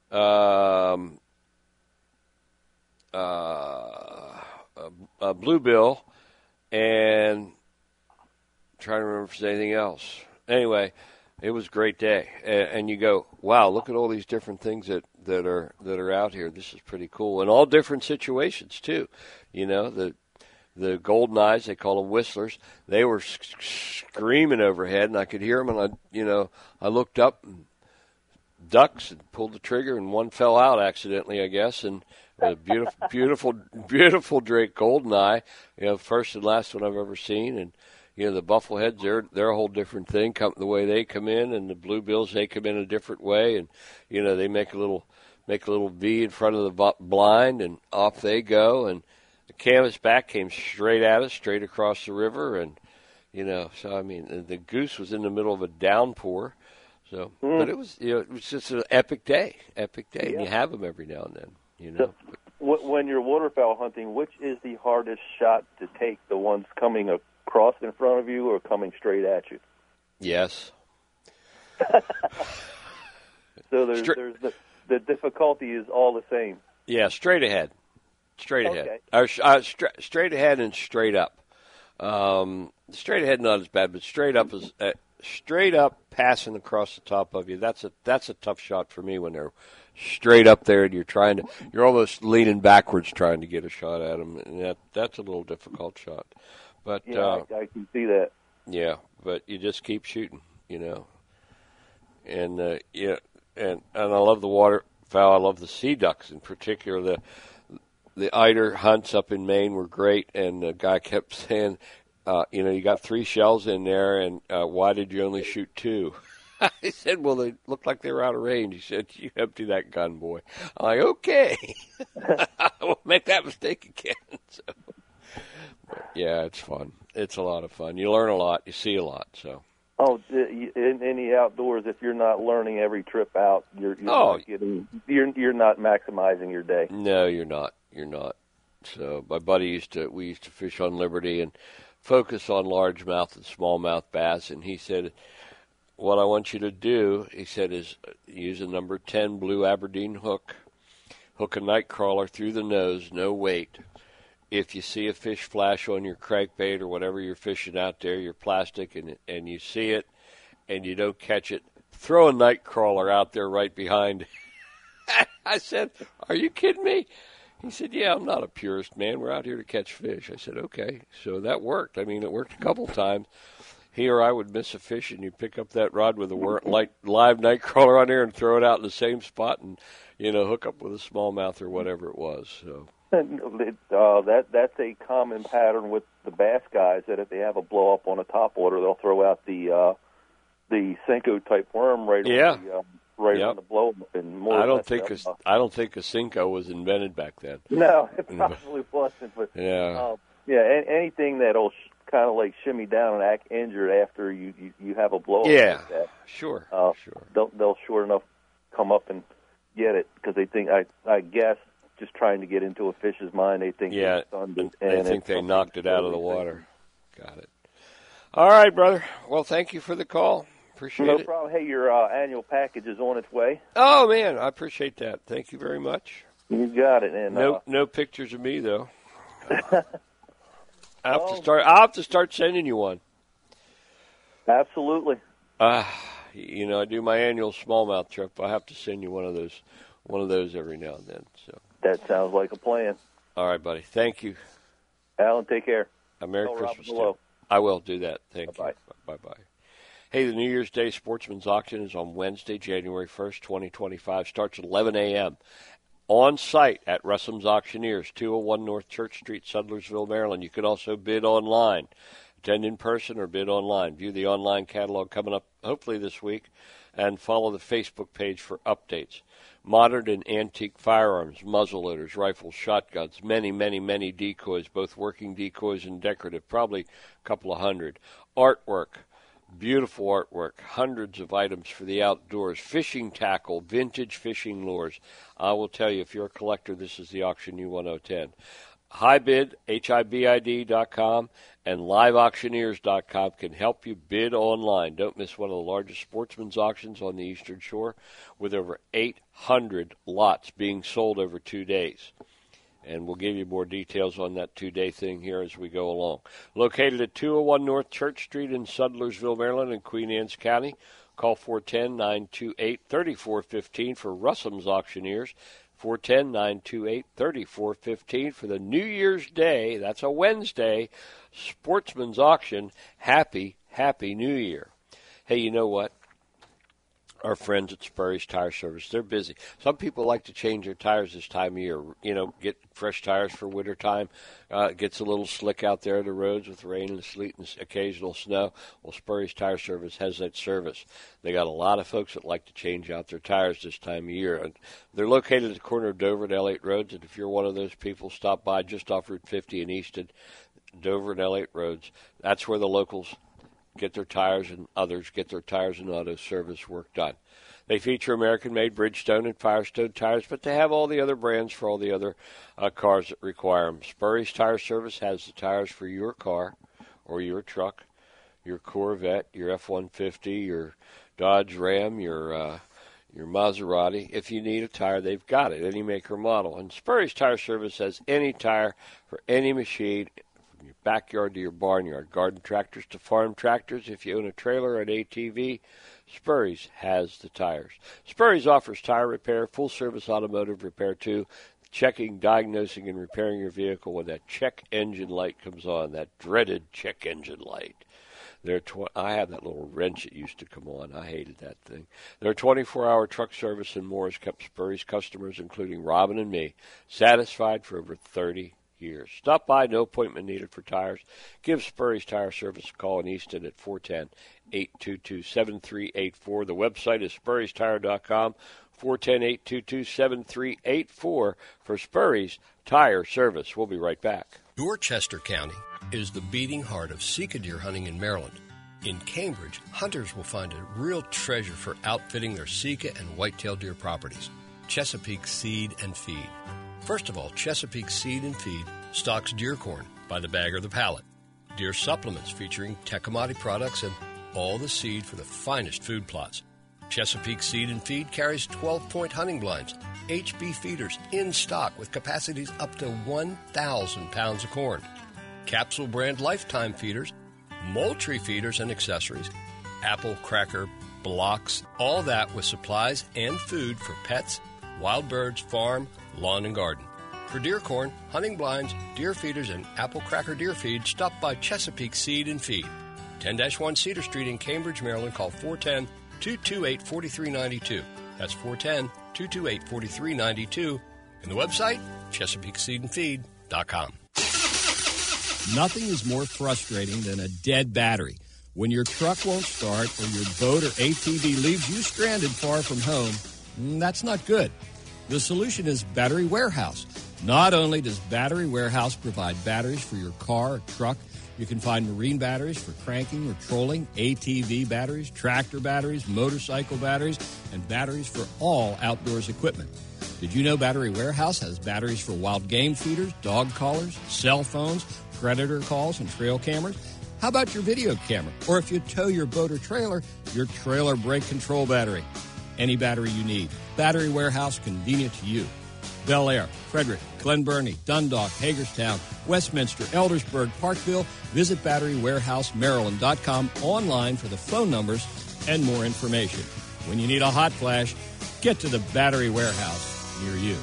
Speaker 2: bluebill, and trying to remember if there's anything else. Anyway, it was a great day, and you go, wow, look at all these different things that are out here. This is pretty cool, and all different situations too. The goldeneyes, they call them whistlers. They were screaming overhead, and I could hear them. And I looked up, and ducks, and pulled the trigger, and one fell out accidentally, I guess. And a beautiful Drake goldeneye, first and last one I've ever seen. And the buffleheads, they're a whole different thing. The way they come in, and the bluebills, they come in a different way, and they make a little V in front of the blind, and off they go. And the canvasback came straight at us, straight across the river, and so I mean, the goose was in the middle of a downpour. So, but it was just an epic day, yeah. And you have them every now and then.
Speaker 8: So, when you're waterfowl hunting, which is the hardest shot to take? The ones coming across in front of you or coming straight at you?
Speaker 2: Yes.
Speaker 8: So there's the difficulty is all the same.
Speaker 2: Yeah, straight ahead.
Speaker 8: Okay.
Speaker 2: Straight ahead and straight up. Straight ahead not as bad, but straight up is straight up passing across the top of you. That's a tough shot for me when they're straight up there and you're almost leaning backwards trying to get a shot at them, and that's a little difficult shot. But
Speaker 8: I can see that.
Speaker 2: Yeah, but you just keep shooting, and and I love the waterfowl. I love the sea ducks in particular. the eider hunts up in Maine were great, and the guy kept saying, you got 3 shells in there, and why did you only shoot 2? I said, well, they looked like they were out of range. He said, you empty that gun, boy. I'm like, okay. I won't make that mistake again. So, yeah, it's fun. It's a lot of fun. You learn a lot. You see a lot. So.
Speaker 8: Oh, in the outdoors, if you're not learning every trip out, you're not maximizing your day.
Speaker 2: No, you're not. You're not. So my buddy we used to fish on Liberty and focus on largemouth and smallmouth bass, and he said, what I want you to do, he said, is use a number 10 blue Aberdeen hook a night crawler through the nose, no weight. If you see a fish flash on your crankbait or whatever you're fishing out there, your plastic, and you see it and you don't catch it, throw a night crawler out there right behind. I said, are you kidding me? He said, yeah, I'm not a purist, man. We're out here to catch fish. I said, okay. So that worked. I mean, it worked a couple times. He or I would miss a fish, and you pick up that rod with a live night crawler on there and throw it out in the same spot and, hook up with a smallmouth or whatever it was. So
Speaker 8: that's a common pattern with the bass guys, that if they have a blow up on a topwater, they'll throw out the Senko type worm right on the blow up. And
Speaker 2: I don't think a Senko was invented back then.
Speaker 8: No, it probably wasn't. But anything that'll kind of like shimmy down and act injured after you have a blow up.
Speaker 2: Yeah,
Speaker 8: like that.
Speaker 2: Sure.
Speaker 8: They'll sure enough come up and get it, because they think, I guess, just trying to get into a fish's mind, they think
Speaker 2: they knocked it out of the water. Got it. All right, brother. Well, thank you for the call. Appreciate it.
Speaker 8: No problem. Hey, your annual package is on its way.
Speaker 2: Oh, man, I appreciate that. Thank you very much.
Speaker 8: You got it. And
Speaker 2: no pictures of me, though. I'll have to start sending you one.
Speaker 8: Absolutely.
Speaker 2: I do my annual smallmouth trip. I have to send you one of those every now and then. So
Speaker 8: that sounds like a plan.
Speaker 2: All right, buddy. Thank you.
Speaker 8: Alan, take care.
Speaker 2: Merry Christmas. I will do that. Thank you. Bye-bye. Hey, the New Year's Day Sportsman's Auction is on Wednesday, January 1st, 2025. Starts at 11 a.m. on site at Russum's Auctioneers, 201 North Church Street, Sudlersville, Maryland. You can also bid online. Attend in person or bid online. View the online catalog coming up hopefully this week, and follow the Facebook page for updates. Modern and antique firearms, muzzleloaders, rifles, shotguns, many, many, many decoys, both working decoys and decorative, probably a couple of hundred. Artwork, beautiful artwork, hundreds of items for the outdoors, fishing tackle, vintage fishing lures. I will tell you, if you're a collector, this is the auction you want to attend. HiBid, HIBID.com, and LiveAuctioneers.com can help you bid online. Don't miss one of the largest sportsman's auctions on the Eastern Shore, with over 800 lots being sold over 2 days. And we'll give you more details on that 2-day thing here as we go along. Located at 201 North Church Street in Sudlersville, Maryland, in Queen Anne's County. Call 410-928-3415 for Russum's Auctioneers. 410-928-3415 for the New Year's Day, that's a Wednesday, Sportsman's Auction. Happy New Year. Hey, you know what? Our friends at Spurry's Tire Service, they're busy. Some people like to change their tires this time of year, get fresh tires for winter time. It gets a little slick out there on the roads with rain and sleet and occasional snow. Well, Spurry's Tire Service has that service. They got a lot of folks that like to change out their tires this time of year. And they're located at the corner of Dover and L8 Roads, and if you're one of those people, stop by just off Route 50 in Easton, Dover and L8 Roads. That's where the locals get their tires, and others get their tires and auto service work done. They feature American-made Bridgestone and Firestone tires, but they have all the other brands for all the other cars that require them. Spurry's Tire Service has the tires for your car or your truck, your Corvette, your F-150, your Dodge Ram, your Maserati. If you need a tire, they've got it, any make or model. And Spurry's Tire Service has any tire for any machine, from your backyard to your barnyard, garden tractors to farm tractors. If you own a trailer or an ATV, Spurry's has the tires. Spurry's offers tire repair, full-service automotive repair, too, checking, diagnosing, and repairing your vehicle when that check engine light comes on, that dreaded check engine light. I had that little wrench that used to come on. I hated that thing. Their 24-hour truck service and more has kept Spurry's customers, including Robin and me, satisfied for over 30 years. Stop by, no appointment needed for tires. Give Spurry's Tire Service a call in Easton at 410-822-7384. The website is spurrystire.com, 410-822-7384 for Spurry's Tire Service. We'll be right back.
Speaker 4: Dorchester County is the beating heart of Sika deer hunting in Maryland. In Cambridge, hunters will find a real treasure for outfitting their Sika and whitetail deer properties. Chesapeake Seed and Feed. First of all, Chesapeake Seed and Feed stocks deer corn by the bag or the pallet, deer supplements featuring Tecomate products, and all the seed for the finest food plots. Chesapeake Seed and Feed carries 12-point hunting blinds, HB feeders in stock with capacities up to 1,000 pounds of corn, capsule brand lifetime feeders, Moultrie feeders and accessories, apple cracker blocks, all that with supplies and food for pets, wild birds, farm, lawn, and garden. For deer corn, hunting blinds, deer feeders, and apple cracker deer feed, stop by Chesapeake Seed and Feed. 10-1 Cedar Street in Cambridge, Maryland. Call 410-228-4392. That's 410-228-4392. And the website, ChesapeakeSeedandFeed.com. Nothing is more frustrating than a dead battery. When your truck won't start or your boat or ATV leaves you stranded far from home, that's not good. The solution is Battery Warehouse. Not only does Battery Warehouse provide batteries for your car or truck, you can find marine batteries for cranking or trolling, ATV batteries, tractor batteries, motorcycle batteries, and batteries for all outdoors equipment. Did you know Battery Warehouse has batteries for wild game feeders, dog collars, cell phones, predator calls, and trail cameras? How about your video camera? Or if you tow your boat or trailer, your trailer brake control battery. Any battery you need. Battery Warehouse, convenient to you. Bel Air, Frederick, Glen Burnie, Dundalk, Hagerstown, Westminster, Eldersburg, Parkville. Visit BatteryWarehouseMaryland.com online for the phone numbers and more information. When you need a hot flash, get to the Battery Warehouse near you.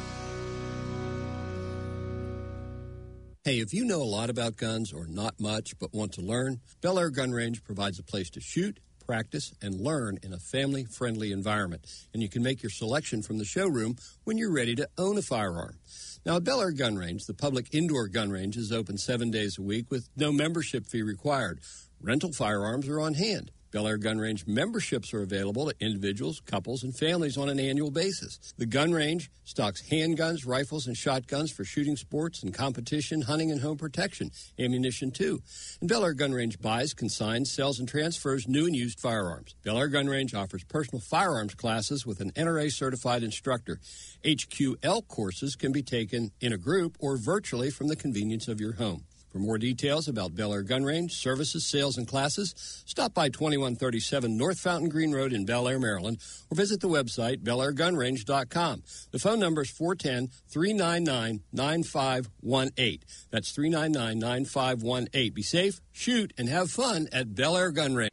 Speaker 4: Hey, if you know a lot about guns or not much but want to learn, Bel Air Gun Range provides a place to shoot, practice, and learn in a family-friendly environment. And you can make your selection from the showroom when you're ready to own a firearm. Now, at Bel Air Gun Range, the public indoor gun range is open 7 days a week with no membership fee required. Rental firearms are on hand. Bel Air Gun Range memberships are available to individuals, couples, and families on an annual basis. The gun range stocks handguns, rifles, and shotguns for shooting sports and competition, hunting, and home protection, ammunition too. And Bel Air Gun Range buys, consigns, sells, and transfers new and used firearms. Bel Air Gun Range offers personal firearms classes with an NRA-certified instructor. HQL courses can be taken in a group or virtually from the convenience of your home. For more details about Bel Air Gun Range, services, sales, and classes, stop by 2137 North Fountain Green Road in Bel Air, Maryland, or visit the website, BelAirGunRange.com. The phone number is 410-399-9518. That's 399-9518. Be safe, shoot, and have fun at Bel Air Gun Range.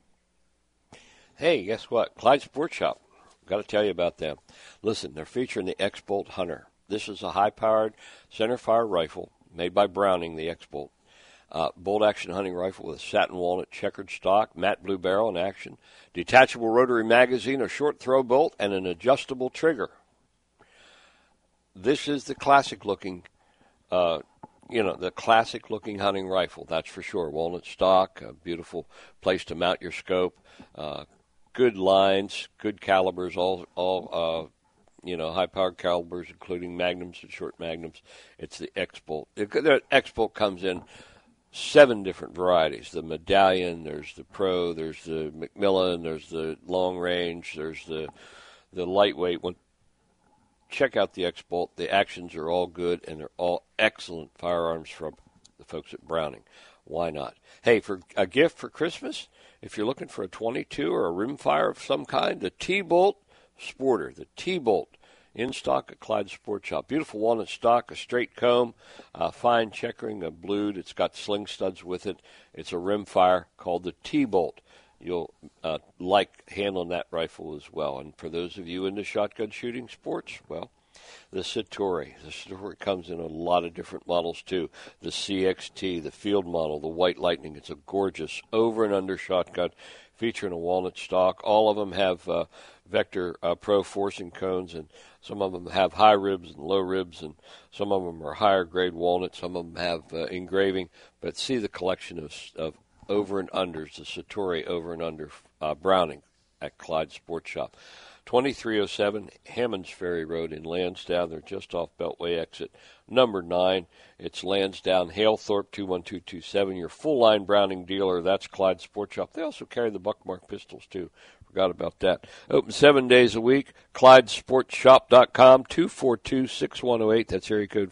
Speaker 2: Hey, guess what? Clyde Sports Shop. Got to tell you about them. Listen, they're featuring the X-Bolt Hunter. This is a high-powered center-fire rifle made by Browning, the X-Bolt. Bolt-action hunting rifle with a satin walnut checkered stock, matte blue barrel in action, detachable rotary magazine, a short throw bolt, and an adjustable trigger. This is the classic-looking, the classic-looking hunting rifle, that's for sure. Walnut stock, a beautiful place to mount your scope, good lines, good calibers, all high-powered calibers, including magnums and short magnums. It's the X-Bolt. The X-Bolt comes in 7 different varieties. The Medallion, there's the Pro, there's the Macmillan, there's the Long Range, there's the lightweight one. Check out the X-Bolt. The actions are all good, and they're all excellent firearms from the folks at Browning. Why not? Hey, for a gift for Christmas, if you're looking for a 22 or a rimfire of some kind, the T-Bolt Sporter, the T-Bolt, in stock at Clyde Sports Shop. Beautiful walnut stock, a straight comb, fine checkering, a blued. It's got sling studs with it. It's a rimfire called the T-Bolt. You'll like handling that rifle as well. And for those of you into shotgun shooting sports, well, The Citori. The Citori comes in a lot of different models, too. The CXT, the Field model, the White Lightning. It's a gorgeous over and under shotgun featuring a walnut stock. All of them have Vector Pro forcing cones, and some of them have high ribs and low ribs, and some of them are higher grade walnut. Some of them have engraving. But see the collection of over and unders, the Citori over and under Browning at Clyde Sports Shop. 2307 Hammonds Ferry Road in Lansdowne. They're just off Beltway exit number 9. It's Lansdowne, Halethorpe, 21227. Your full-line Browning dealer. That's Clyde Sports Shop. They also carry the Buckmark pistols, too. Forgot about that. Open 7 days a week. ClydeSportsShop.com, 242-6108. That's area code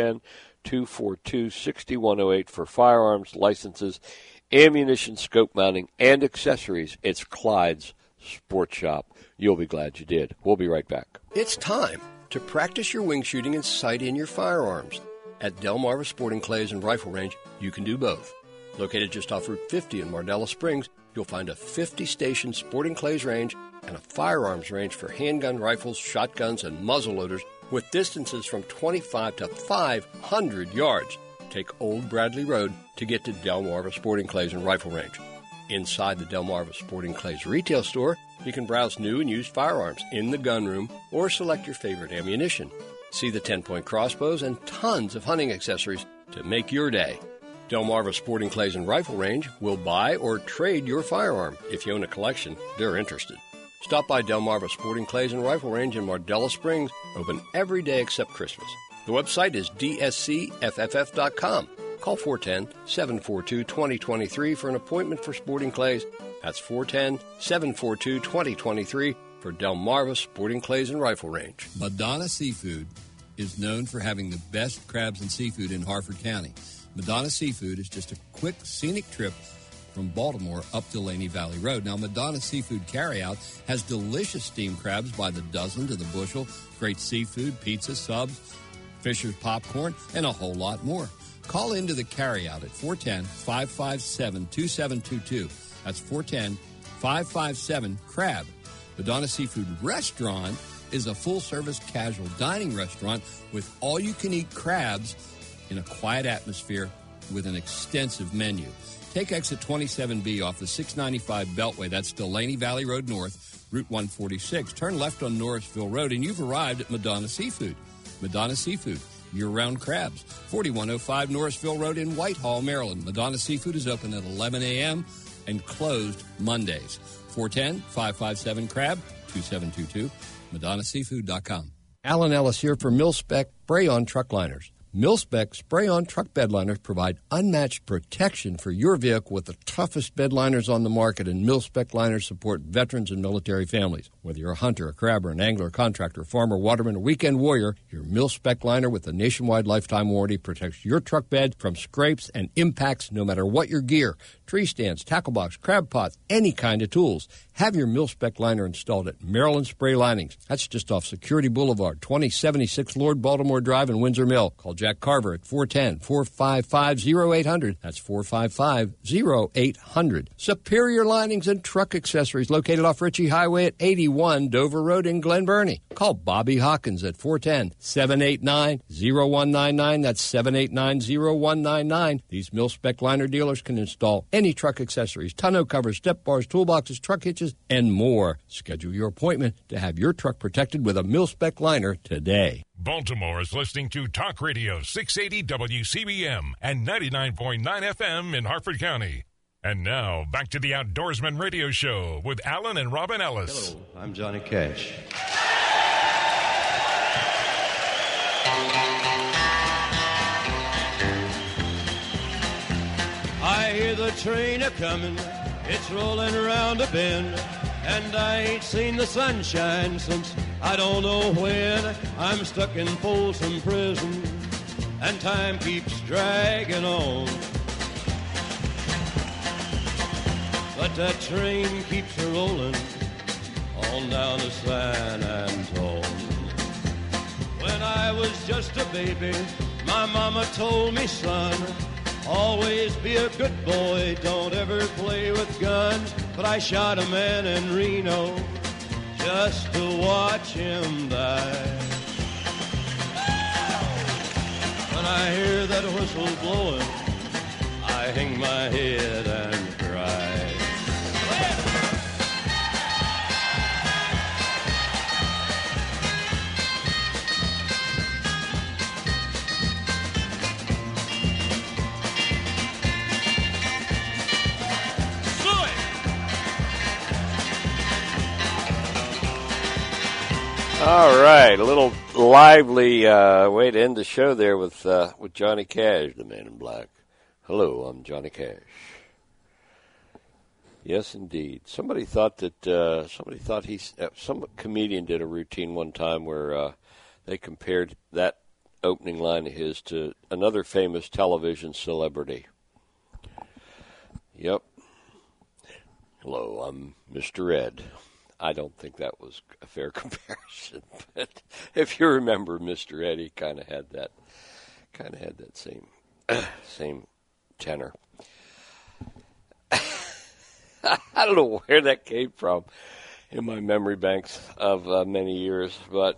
Speaker 2: 410-242-6108 for firearms, licenses, ammunition, scope mounting, and accessories. It's Clyde's Sports Shop. You'll be glad you did. We'll be right back.
Speaker 4: It's time to practice your wing shooting and sight in your firearms. At Delmarva Sporting Clays and Rifle Range, you can do both. Located just off Route 50 in Mardella Springs, you'll find a 50-station sporting clays range and a firearms range for handgun rifles, shotguns, and muzzleloaders with distances from 25 to 500 yards. Take Old Bradley Road to get to Delmarva Sporting Clays and Rifle Range. Inside the Delmarva Sporting Clays retail store, you can browse new and used firearms in the gun room or select your favorite ammunition. See the 10-point crossbows and tons of hunting accessories to make your day. Delmarva Sporting Clays and Rifle Range will buy or trade your firearm. If you own a collection, they're interested. Stop by Delmarva Sporting Clays and Rifle Range in Mardella Springs, open every day except Christmas. The website is dscfff.com. Call 410-742-2023 for an appointment for Sporting Clays. That's 410-742-2023 for Delmarva Sporting Clays and Rifle Range.
Speaker 9: Madonna Seafood is known for having the best crabs and seafood in Harford County. Madonna Seafood is just a quick, scenic trip from Baltimore up to Laney Valley Road. Now, Madonna Seafood Carryout has delicious steamed crabs by the dozen to the bushel, great seafood, pizza, subs, Fisher's popcorn, and a whole lot more. Call into the carryout at 410-557-2722. That's 410-557-CRAB. Madonna Seafood Restaurant is a full-service casual dining restaurant with all-you-can-eat crabs in a quiet atmosphere with an extensive menu. Take exit 27B off the 695 Beltway. That's Delaney Valley Road North, Route 146. Turn left on Norrisville Road, and you've arrived at Madonna Seafood. Madonna Seafood, year-round crabs. 4105 Norrisville Road in Whitehall, Maryland. Madonna Seafood is open at 11 a.m. and closed Mondays. 410-557-CRAB, 2722, MadonnaSeafood.com.
Speaker 4: Alan Ellis here for Mil-Spec Spray-On Truck Liners. Mil-Spec spray-on truck bed liners provide unmatched protection for your vehicle with the toughest bed liners on the market, and Mil-Spec liners support veterans and military families. Whether you're a hunter, a crabber, an angler, contractor, farmer, waterman, or weekend warrior, your Mil-Spec liner with a nationwide lifetime warranty protects your truck bed from scrapes and impacts no matter what your gear. Tree stands, tackle box, crab pots, any kind of tools. Have your Mil-Spec liner installed at Maryland Spray Linings. That's just off Security Boulevard, 2076 Lord Baltimore Drive in Windsor Mill. Call Jack Carver at 410-455-0800. That's 455-0800. Superior Linings and Truck Accessories located off Ritchie Highway at 81 Dover Road in Glen Burnie. Call Bobby Hawkins at 410-789-0199. That's 789-0199. These Mil-Spec liner dealers can install any truck accessories, tonneau covers, step bars, toolboxes, truck hitches, and more. Schedule your appointment to have your truck protected with a Mil-Spec liner today.
Speaker 1: Baltimore is listening to Talk Radio 680 WCBM and 99.9 FM in Harford County. And now, back to the Outdoorsman Radio Show with Alan and Robin Ellis.
Speaker 10: Hello, I'm Johnny Cash. I hear the train a-comin', it's rolling around a bend, and I ain't seen the sunshine since I don't know when. I'm stuck in Folsom Prison, and time keeps dragging on. But that train keeps a-rolling on down to San Antone. When I was just a baby, my mama told me, son, always be a good boy, don't ever play with guns. But I shot a man in Reno just to watch him die. hear that whistle blowing, I hang my head and cry.
Speaker 2: All right, a little lively way to end the show there with Johnny Cash, the Man in Black. Hello, I'm Johnny Cash. Yes, indeed. Somebody thought some comedian did a routine one time where they compared that opening line of his to another famous television celebrity. Yep. Hello, I'm Mr. Ed. I don't think that was a fair comparison, but if you remember Mr. Ed, he kind of had that same tenor. I don't know where that came from in my memory banks of many years, but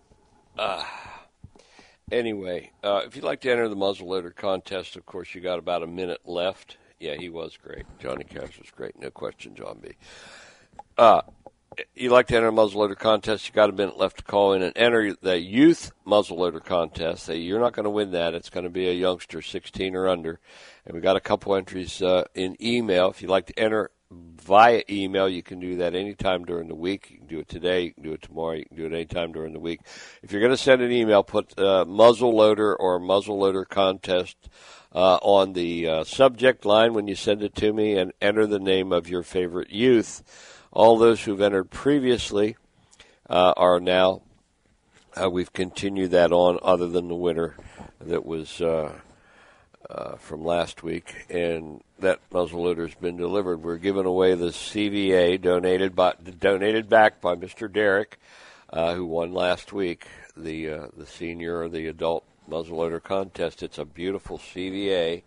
Speaker 2: anyway, if you'd like to enter the muzzleloader contest, of course, you got about a minute left. Yeah, he was great. Johnny Cash was great. No question, John B. You'd like to enter a muzzleloader contest, you got a minute left to call in and enter the youth muzzleloader contest. You're not going to win that. It's going to be a youngster, 16 or under. And we got a couple entries in email. If you'd like to enter via email, you can do that anytime during the week. You can do it today, you can do it tomorrow, you can do it anytime during the week. If you're going to send an email, put muzzleloader or muzzleloader contest on the subject line when you send it to me, and enter the name of your favorite youth. All those who've entered previously are now, we've continued that on, other than the winner that was from last week, and that muzzleloader has been delivered. We're giving away the CVA donated back by Mr. Derek, who won last week, the senior or the adult muzzleloader contest. It's a beautiful CVA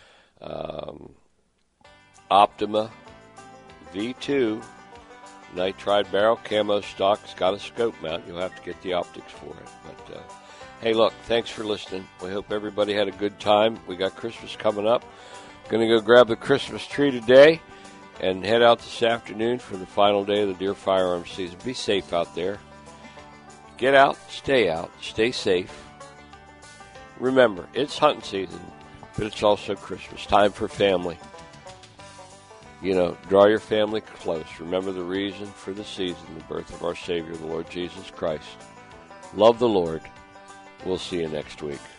Speaker 2: Optima V2 nitride barrel, camo stock. It's got a scope mount. You'll have to get the optics for it. But hey, look, thanks for listening. We hope everybody had a good time. We got Christmas coming up. Going to go grab the Christmas tree today and head out this afternoon for the final day of the deer firearms season. Be safe out there. Get out, stay safe. Remember, it's hunting season, but it's also Christmas. Time for family. You know, draw your family close. Remember the reason for the season, the birth of our Savior, the Lord Jesus Christ. Love the Lord. We'll see you next week.